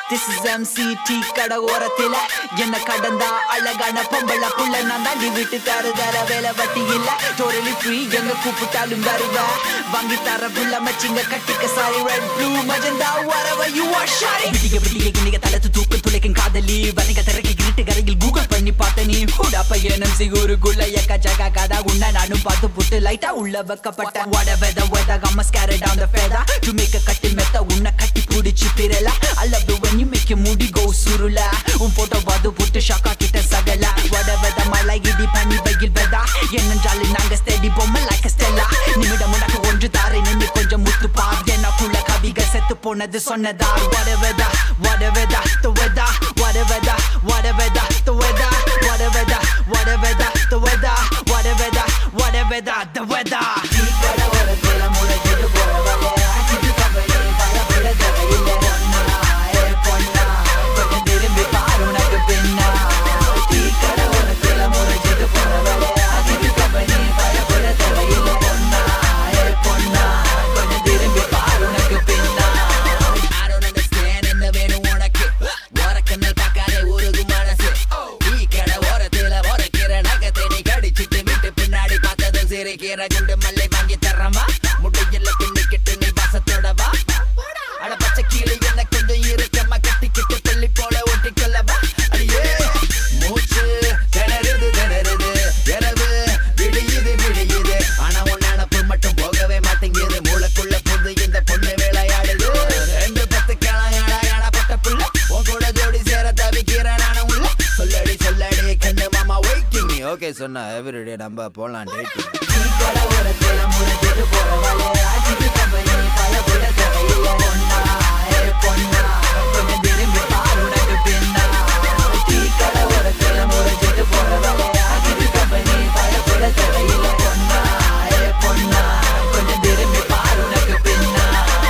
This is MCT கடை ஓரத்தில என்ன கடந்தா அழகான பொம்பள புள்ள நான் தாண்டி விட்டு தர வேலை வட்டி இல்ல totally free எங்க கூப்பிட்டாலும் வருவ வாங்கி தர புள்ள மச்சிங்க கட்டிக்க sari red blue magenta whatever you are shawty விடிய கிணிக தலத்து தூக்கு துளைக்கும் காதலி வரிக திறக்கி கிரிட்டு கரையில் கூகுள் பண்ணி பார்த்த நீ ஹூடா பையன் MC ஊருக்குள்ள எக்க ஜகா கதா உன்ன நானும் பார்த்து புட்டு லைட்டா உள்ள வைக்கப்பட்ட whatever the weather I'm scared down the feather to make a கட்டி மெத்த உன்ன கட்டி புடிச்சு பிறல I love the way you make your moody go surula photo badu puttu shaka kita sagala whatever the my like idi pani bagil beda ennajalu nanga steady bomma like a stella nimidam unakku onju thare ninni konjam muttu paar enakkulla kaviga settu ponadu sonnada whatever the the weather whatever the the weather whatever the the weather whatever the weather ikada oradela mulajedu poravale akidu kavale pala pala davaille குண்டு மல்லை வாங்கி தரமா முட்டையில பின்னிக்கிட்டு நீ வாசத்தோடவா அட பச்சை கீழே என்ன கொஞ்சம் இருக்கமா கட்டிக்கிட்டு பள்ளி போல ஒட்டிக்கொள்ளவா அடியே மூச்சு திணறுது இரவு விடியுது ஆனா உன் நினப்பு மட்டும் போகவே மாட்டேங்குது மூளைக்குள்ள புது இந்த பொண்ணு விளையாடுது 2 10 கிளப்பட்ட புள்ள உன் கூட ஜோடி சேர தவிக்கிறேன் நானும் உள்ள சொல்லடி கண்ணு மாமா வைக்கிங் மீ ஓகே சொன்னா எவ்ரிடே நம்ம போலாம் டேட்டிங் கடை ஓரத்தில முறைச்சிட்டு போறவளே ஆச்சிட்டு கம்பெனி பல புள்ள தேவையில்லை பொண்ணா கொஞ்சம் திரும்பி பாரு உனக்கு பின்னா கடை ஓரத்தில முறைச்சிட்டு போறவளே ஆச்சிட்டு கம்பெனி பல புள்ள தேவையில்லை பொண்ணா கொஞ்சம் திரும்பி பாரு உனக்கு பின்னா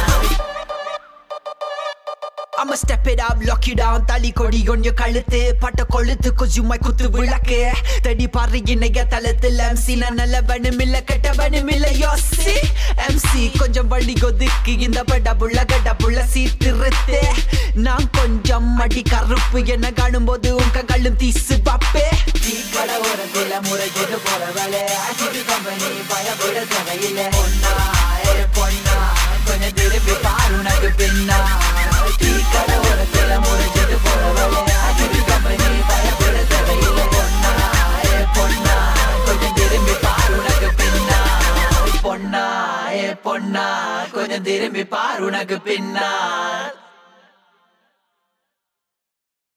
I'ma step it up, lock you down தலி கொடி கொஞ்சம் கழுத்து பட்ட கொழுத்து கொஞ்சம் குத்து விளக்கு தடி பாரு இணைய தளத்தில் MC நான் நல்லவனும் இல்ல கெட்டவனும் இல்ல யோசி MC கொஞ்சம் வழி கொதுக்கு இந்த பட புள்ள கட்ட புள்ள சீர்திருத்து நான் கொஞ்சம் அடி கருப்பு என்ன காணும் போது உங்க கள்ளும் தீசு பாப்பே கடை ஓரத்தில முறைச்சிட்டு போறவளே ஆச்சிட்டு கம்பெனி பயப்பட தேவையில்லை பொண்ணா கொஞ்சம் திரும்பி பாரு உனக்கு பின்னா கடை ஓரத்தில முறைச்சிட்டு போறவளே ஆச்சிட்டு கம்பெனி பயப்பட தேவையில்லை பொண்ணா கொஞ்சம் திரும்பி பாரு உனக்கு பின்னா பொண்ணா கொஞ்சம் திரும்பி பாரு உனக்கு பின்னா